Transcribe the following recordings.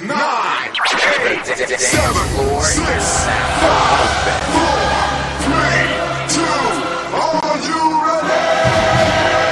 9, 8, 7, 6, 5, 4, 3, 2, are you ready?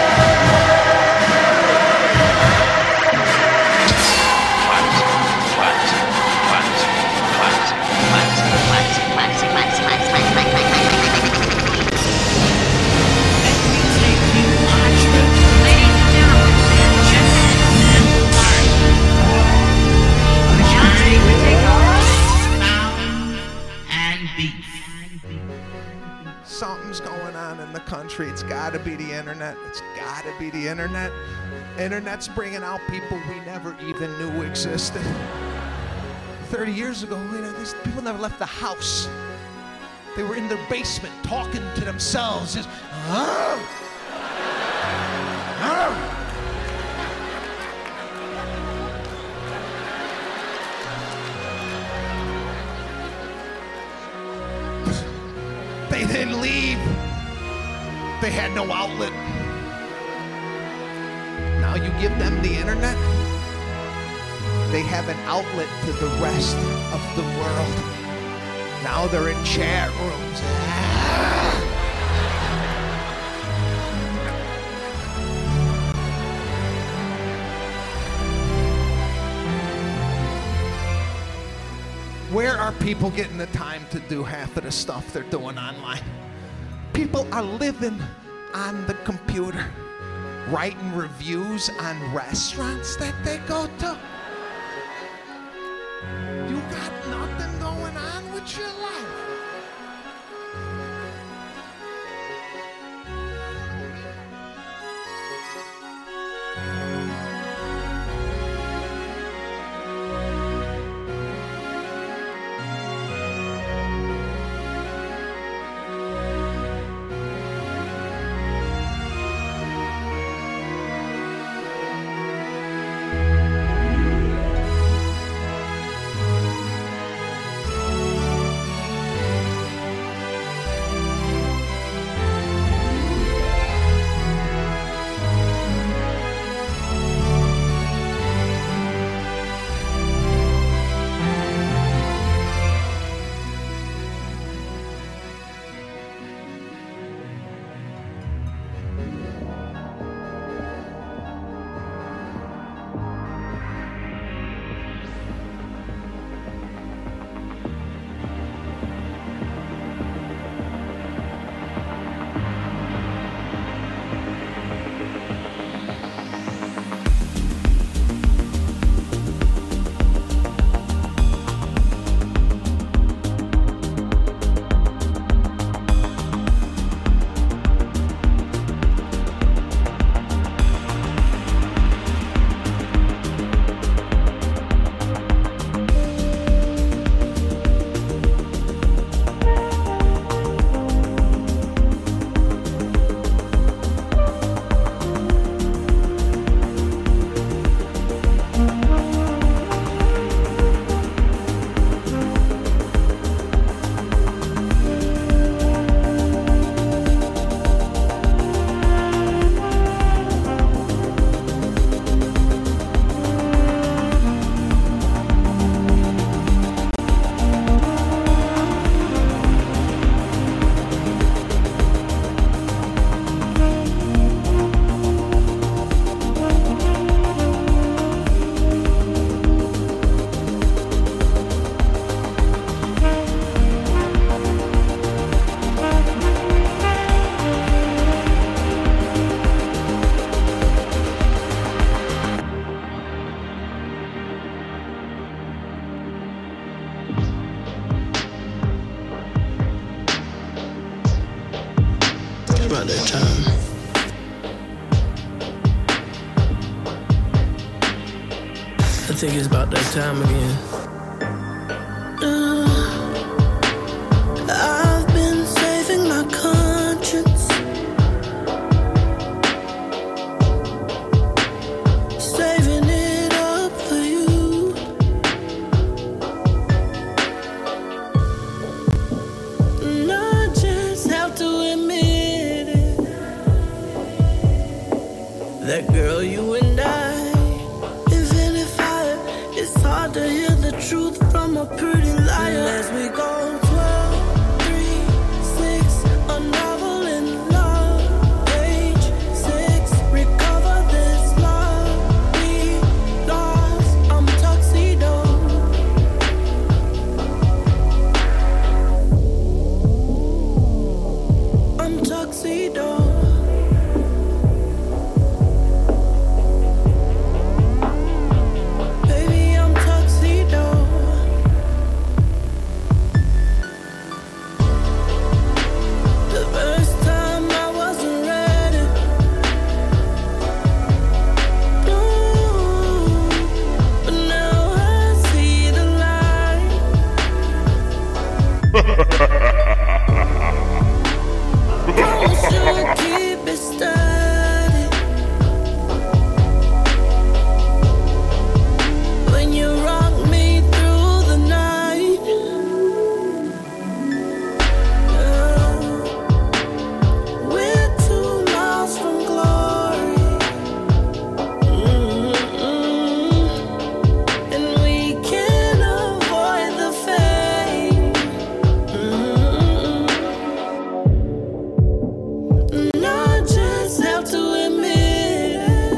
Something's going on in the country. It's gotta be the internet. It's gotta be the internet. Internet's bringing out people we never even knew existed. 30 years ago, these people never left the house. They were in their basement talking to themselves. Just, They didn't leave. They had no outlet. Now you give them the internet, they have an outlet to the rest of the world. Now they're in chat rooms. Where are people getting the time to do half of the stuff they're doing online? People are living on the computer, writing reviews on restaurants that they go to. You got nothing going on with your life. About that time. I think it's about that time again. I've been saving my conscience, saving it up for you. And I just have to admit it, that girl, you and I, even if it's hard to hear. a pretty liar. As we go 12, 3, 6, unraveling love. Page 6, recover this love we lost. I'm tuxedo. I'm tuxedo. Baby, I'm tuxedo. The first time I wasn't ready. No, but now I see the light. Promise you'll keep it steady. When you rock me through the night. We're 2 miles from glory. And we can't avoid the fame. And I just have to admit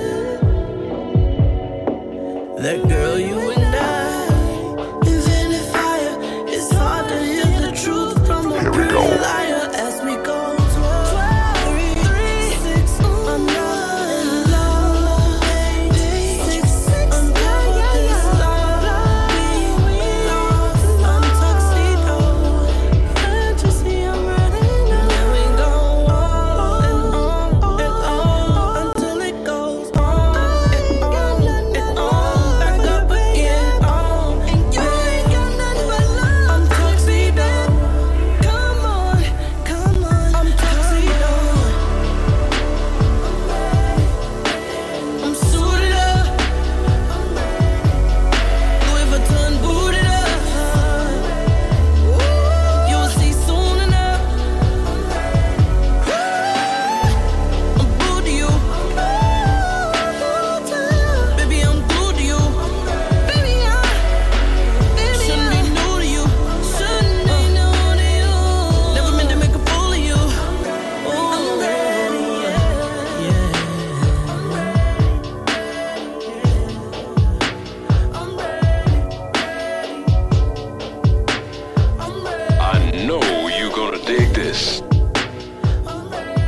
that girl, you and I invented fire. It's hard to hear the truth from a pretty liar. As we go 12, 3, 6, I'm not in love. 6, uncover this love we lost. I'm tuxedo. Can't you see I'm ready now? And we go on and on and on until it goes on and on and on. Back up again, on and you ain't got nothing but love. I'm tuxedo. Come on, come on. I'm tuxedo. I'm suited up. Louis Vuitton booted up. You'll see soon enough. I'm booed to you. Baby, I'm glued to you. Baby, shouldn't be new to you. Shouldn't be new to you. Never meant to make a fool of you. I'm ready, yeah. I'm ready. I'm ready. I know you gonna dig this. I'm ready.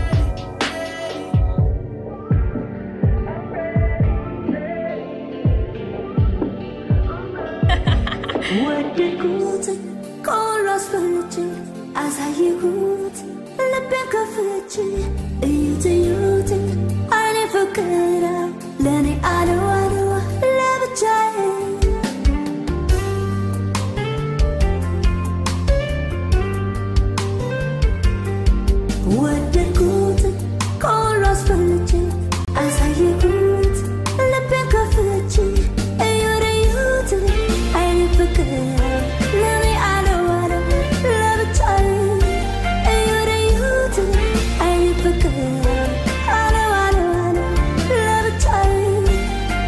ودكوت كوراس فرجي أزايوت لبك فرجي يوتي أنا فكرة لاني أنا لا بتجاي ودكوت كوراس فرجي أزايوت لبك فرجي يوتي أنا فكرة لاني أنا لا بتجاي يوتي أنا فكرة أنا لا بتجاي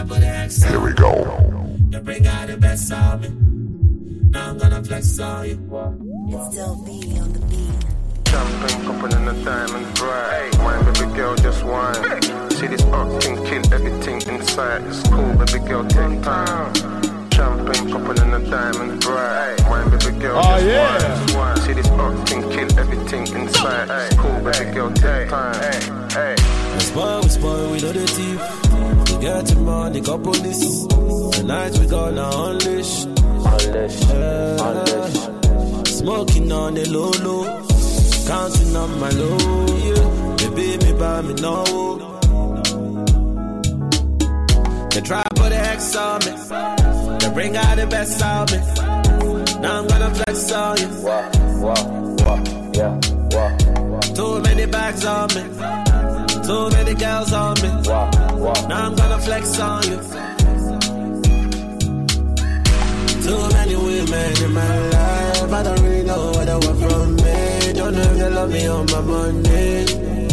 Here we go. You bring out the best of me. Now I'm gonna flex on you. It's still B on the beat. Champagne popping and the diamonds bright. Wine, baby girl, just wine. See this thing, kill everything inside. It's cool, baby girl, take time. Champagne popping and the diamonds bright. Wine, baby girl, just wine. See this thing, kill everything inside. It's cool, baby girl, take time. We spoil, we know the thief. We get your money, got police. Tonight we gonna unleash. Smoking on the low low, counting on my low. Yeah. Baby, me buy me no. They try to put the X on me. They bring out the best of me. Now I'm gonna flex on you. Too many bags on me. Too many girls on me. Now I'm gonna flex on you. Too many women in my life. I don't really know what they want from me. Don't know if they love me on my money.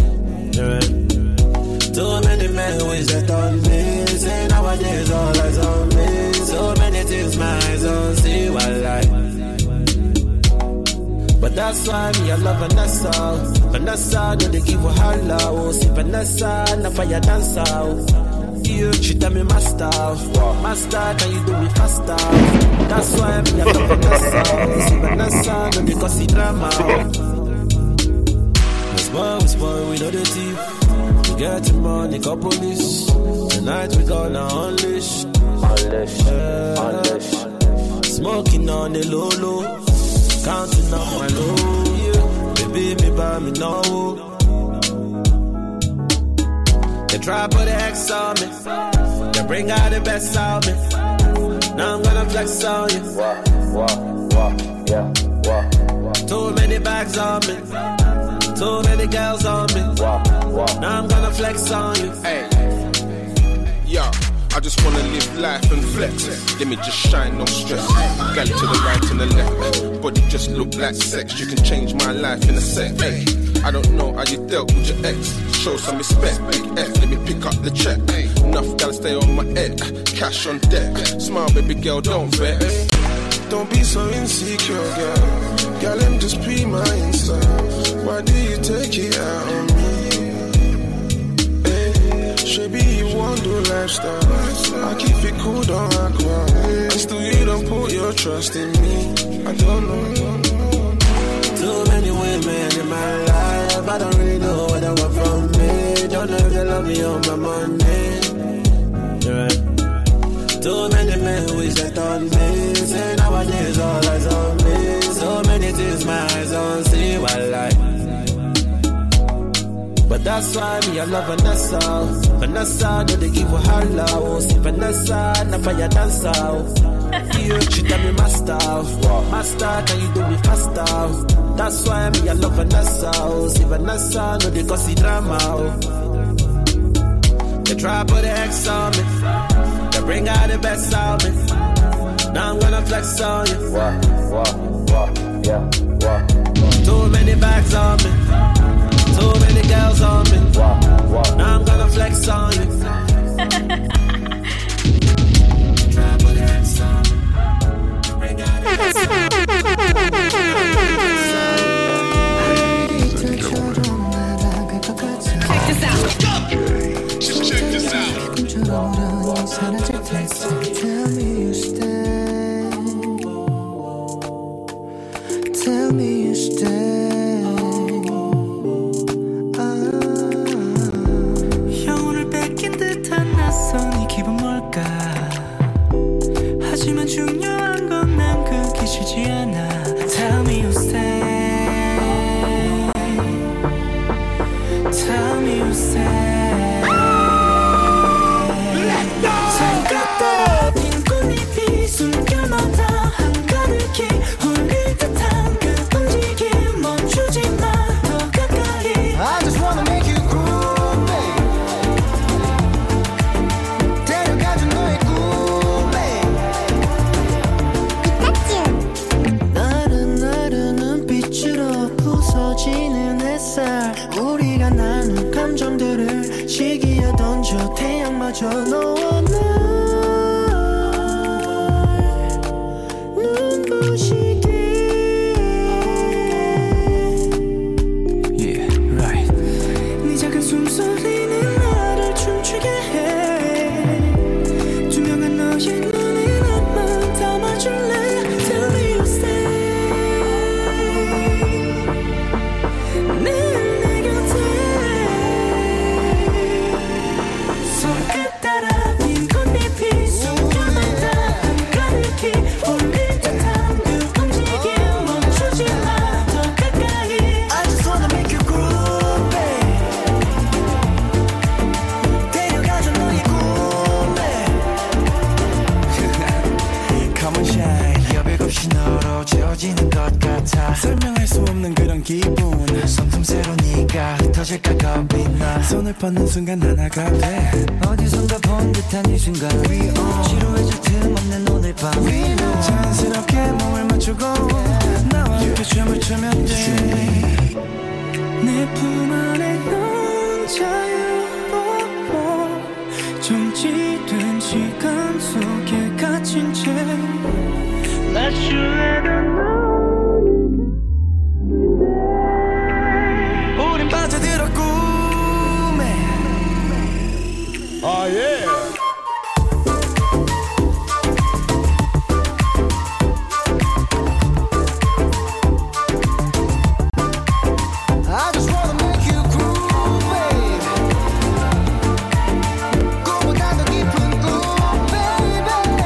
Too many men who is that on me. Say nowadays all eyes on me. So many things my eyes don't see what life. But that's why me I love Vanessa. Vanessa, no they give her holla. Oh, see Vanessa, na fire dancer. Yeah, she tell me master. Master, can you do me faster? That's why me I love Vanessa. See Vanessa, no they cause drama. We spoil, we know the thief. We get your money, got police. Tonight we gonna unleash. Smoking on the low low, counting on my low. Yeah. Baby, me buy me no. They try to put the X on me. They bring out the best of me. Now I'm gonna flex on you. Too many bags on me. Too many girls on me. Now I'm gonna flex on you. Hey, yo, I just wanna live life and flex. Let me just shine, no stress. Gal to the right and the left. Body just look like sex. You can change my life in a sec. Hey, I don't know how you dealt with your ex. Show some respect, big F. Let me pick up the check. Enough gal stay on my head. Cash on deck. Smile, baby girl, don't vex. Don't be so insecure, girl. Girl, I'm just be my inside. Why do you take it out on me? Hey, should be you want to lifestyle. I keep it cool, don't act wild. And still you don't put your trust in me. I don't know. Too many women in my life. I don't really know what they want from me. Don't know if they love me on my money. Too many men who is that on me. Say nowadays all eyes on me. So many things my eyes don't see what life. But that's why me I love Vanessa. Vanessa, no they give her holla. Oh, see Vanessa, na fire dancer. Yeah, she tell me master. Master, can you do me faster? That's why me I love Vanessa. Oh, see Vanessa, no they cause drama. They try to put the X on me. They bring out the best of me. Now I'm gonna flex on you. Too many bags on me. Too many girls on me. Now I'm gonna flex on you. Try to put the X on me. Bring out the best of me. Check this out. Just check this out. Tell me you stay. Tell me you stay. 영혼을 뺏긴 듯한 낯선 이 기분 뭘까? 하지만 중요한 건 난 그게 싫지 않아. Tell me you stay. Tell me you stay. 우리가 나눈 감정들을 시기에 던져 태양마저 너와 나 기분 성품새로 네가 흩어질까 겁이 나 손을 뻗는 순간 하나가 돼 어디선가 본 듯한 이 순간 지루해질 틈 없는 오늘 밤 자연스럽게 몸을 맞추고 나와 함께 춤을 추면 돼 내 품 안에 넌 자유로워 정지된 시간 속에 갇힌 채 낮추려던 우린 빠져들어 꿈에 Oh yeah. I just wanna make you groove, baby. 꿈보다 더 깊은 꿈, baby.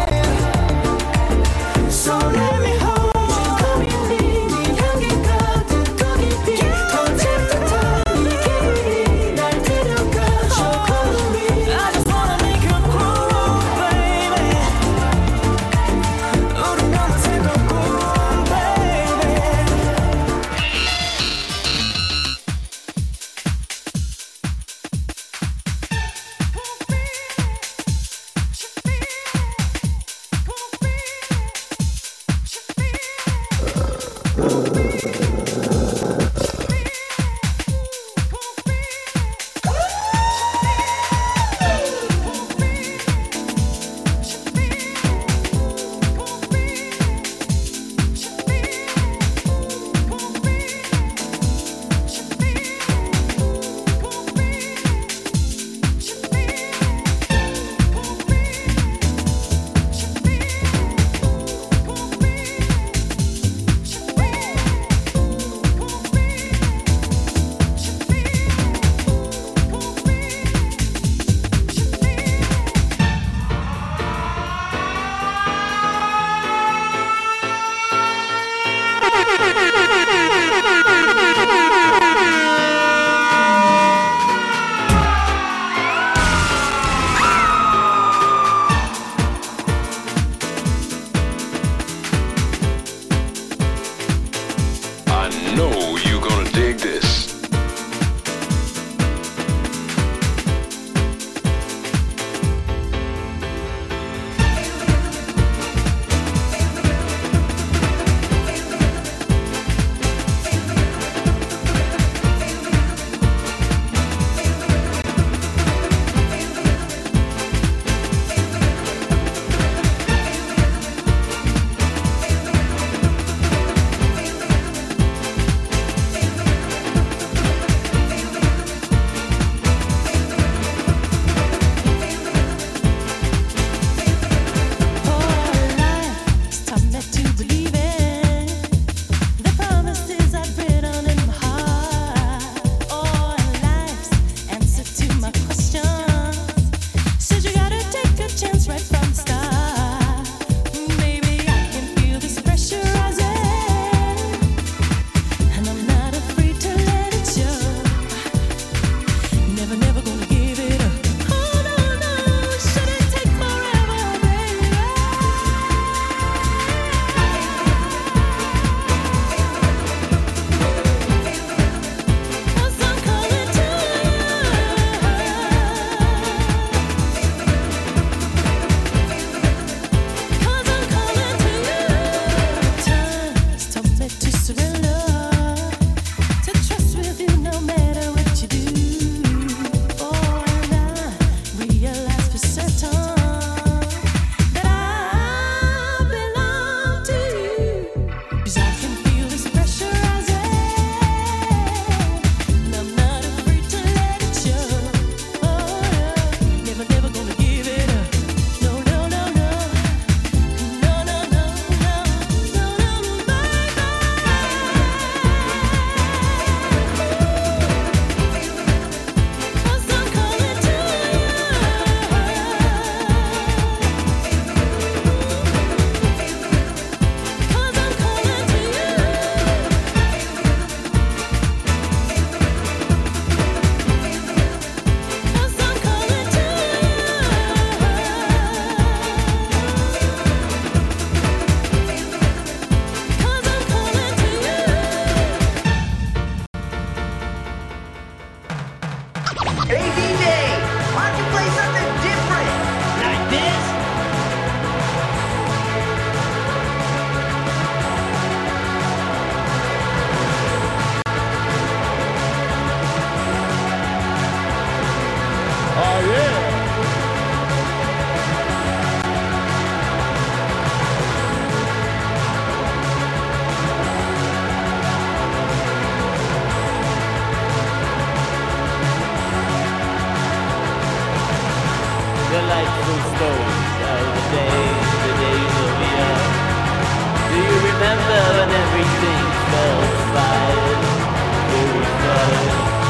delightful stories of the days of yore. Do you remember when everything felt fine? Very fun,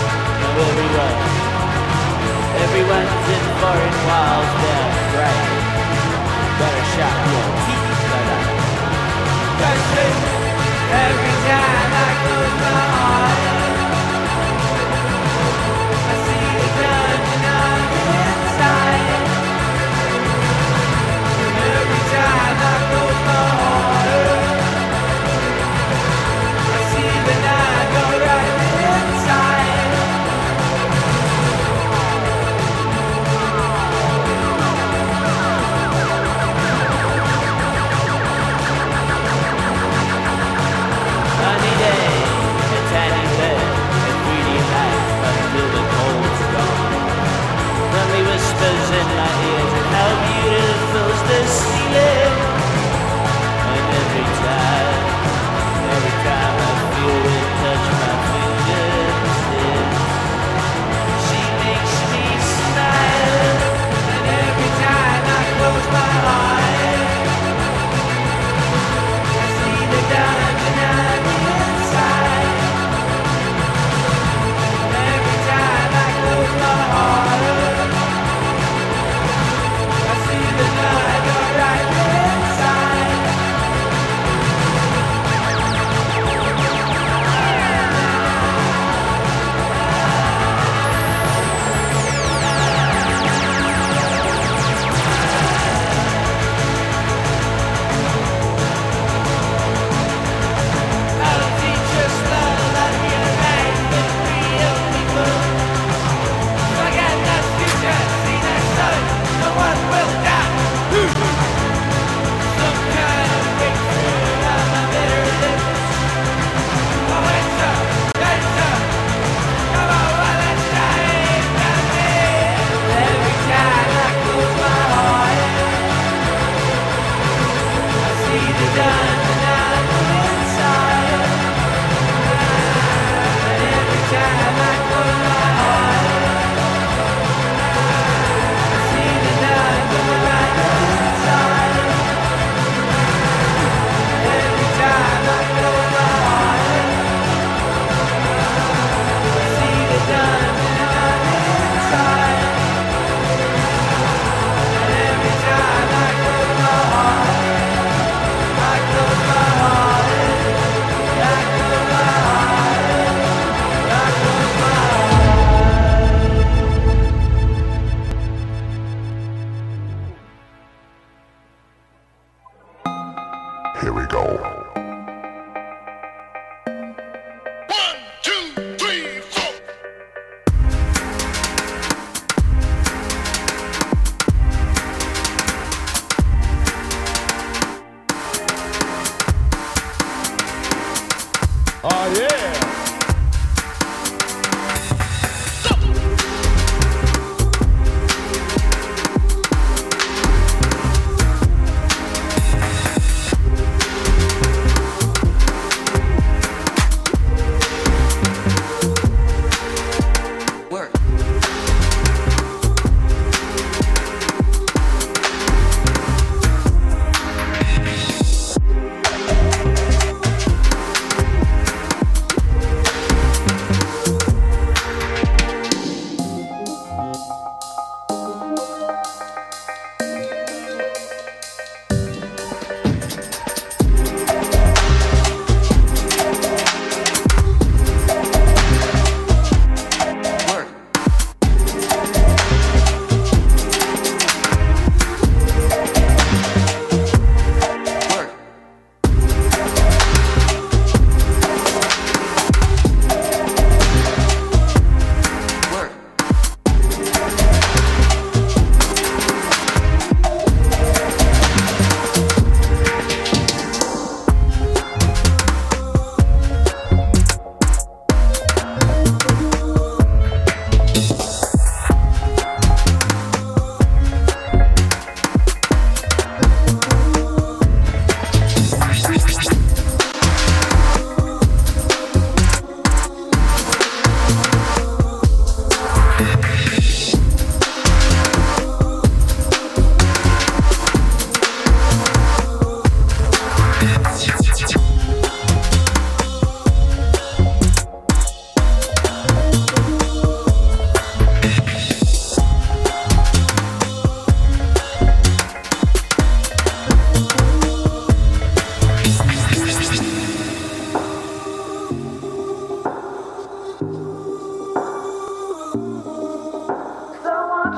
everyone's in foreign walls, they're bright. Better shut your teeth, but every time I close my eyes, I see the dungeon on the inside. Every time I close my eyes, I see the night go right inside. Sunny day, a tiny bed, a greedy life until the cold's gone. Friendly whispers in my ears and how beautiful's the ceiling. And every time I feel it touch my fingertips, she makes me smile. And every time I close my eyes, I see the dungeon on the inside. Every time I close my eyes, I see the night go right inside. I'll teach us love that real life with real people. Forget the future, see the sun, no one will die. Some kind of breakthrough on my bitter lips. Oh, it's up, come on, well, let's try it, every time I close my eyes, I see the dungeon on the inside. And every time I close my eyes, I see the night go right inside. Every time I close my eyes, I see the dungeon on the inside. And every time I close my eyes, I close my eyes, I close my eyes, I close my Here we go. 1, 2, 3, 4. Oh yeah.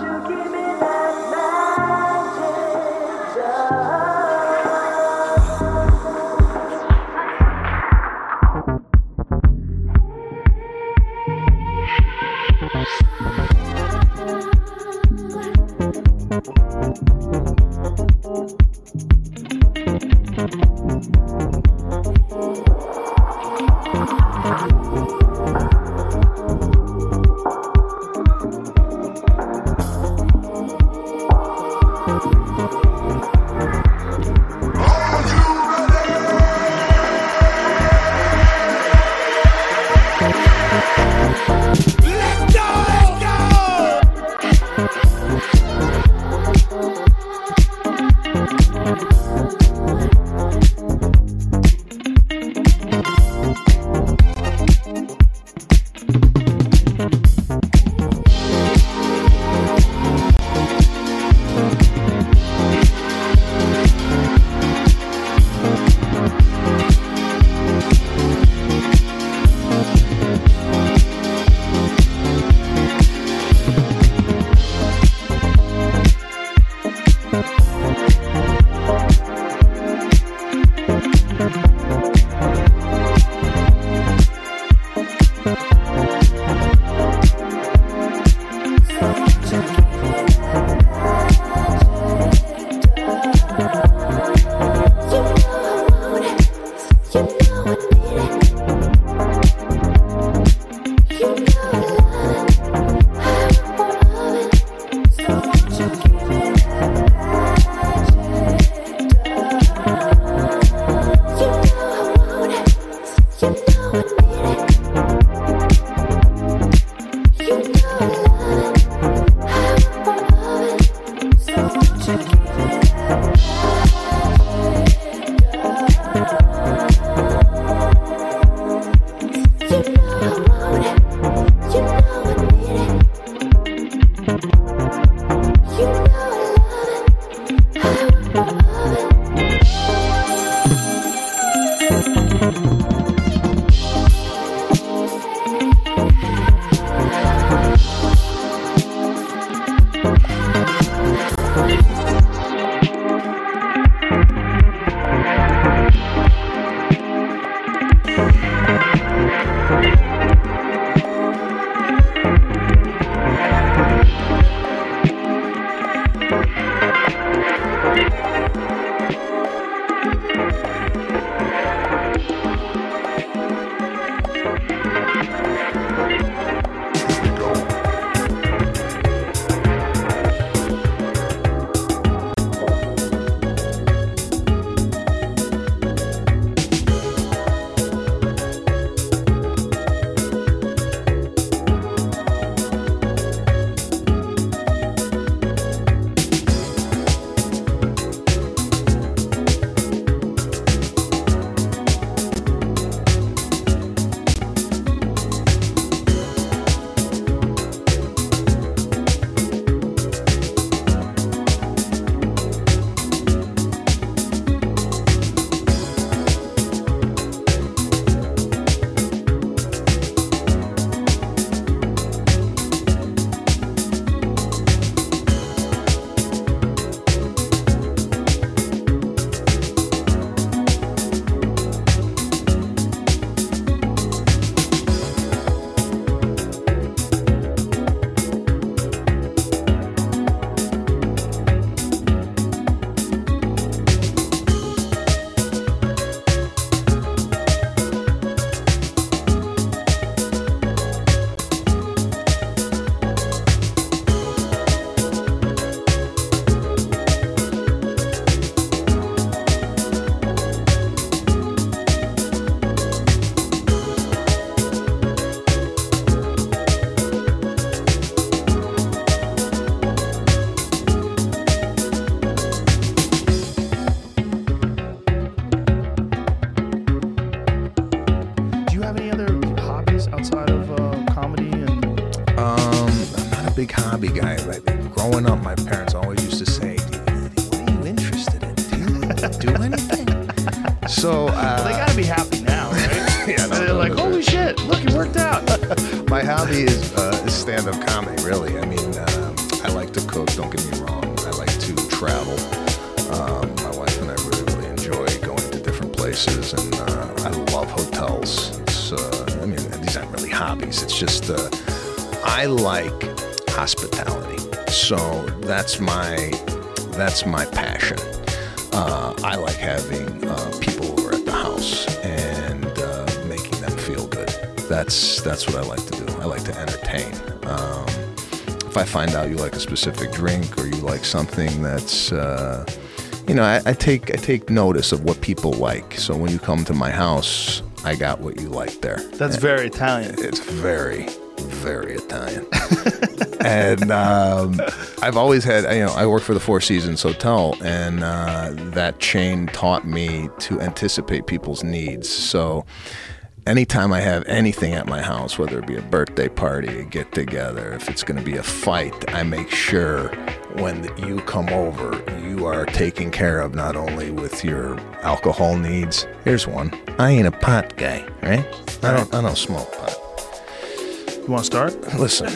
big hobby guy. Like, growing up, my parents always used to say, what are you interested in? Do you do anything? So, well, they gotta be happy now, right? Yeah, they're like, holy shit, look, it worked out. My hobby is stand-up comedy, really. I mean, I like to cook, don't get me wrong. I like to travel. My wife and I really enjoy going to different places, and I love hotels. It's, I mean, these aren't really hobbies. It's just, I like hospitality. So that's my passion. I like having people over at the house and making them feel good. That's what I like to do. I like to entertain. If I find out you like a specific drink or you like something that's, I take notice of what people like. So when you come to my house, I got what you like there. That's very Italian. It's very, very Italian. And I've always had, I worked for the Four Seasons Hotel, and that chain taught me to anticipate people's needs. So anytime I have anything at my house, whether it be a birthday party, a get-together, if it's going to be a fight, I make sure when you come over, you are taken care of not only with your alcohol needs. Here's one. I ain't a pot guy, right? I don't smoke pot. You want to start? Listen.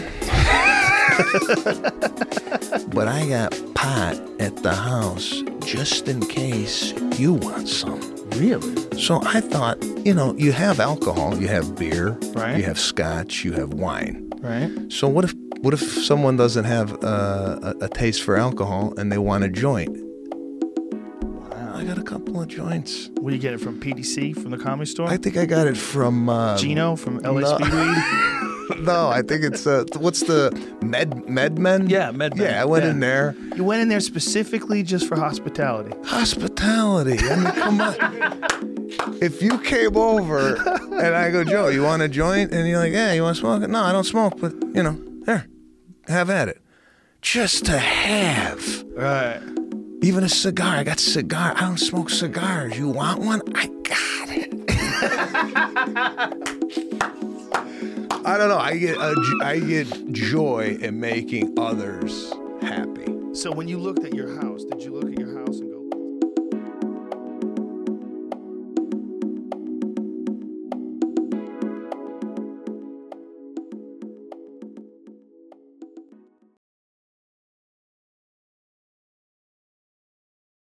But I got pot at the house just in case you want some. Really? So I thought, you have alcohol, you have beer, right? You have scotch, you have wine. Right. So what if someone doesn't have a taste for alcohol and they want a joint? Wow. I got a couple of joints. Where you get it from? PDC, from the Comedy Store? I think I got it from Gino from LA Speedweed. No, I think it's what's the MedMen? Yeah, MedMen. Yeah, I went in there. You went in there specifically just for hospitality. Hospitality. I mean, come on. If you came over and I go, Joe, you want a joint? And you're like, yeah, you want to smoke it? No, I don't smoke, but here, have at it. Just to have. Right. Even a cigar. I got cigar. I don't smoke cigars. You want one? I got it. I don't know. I get joy in making others happy. So when you looked at your house, did you look at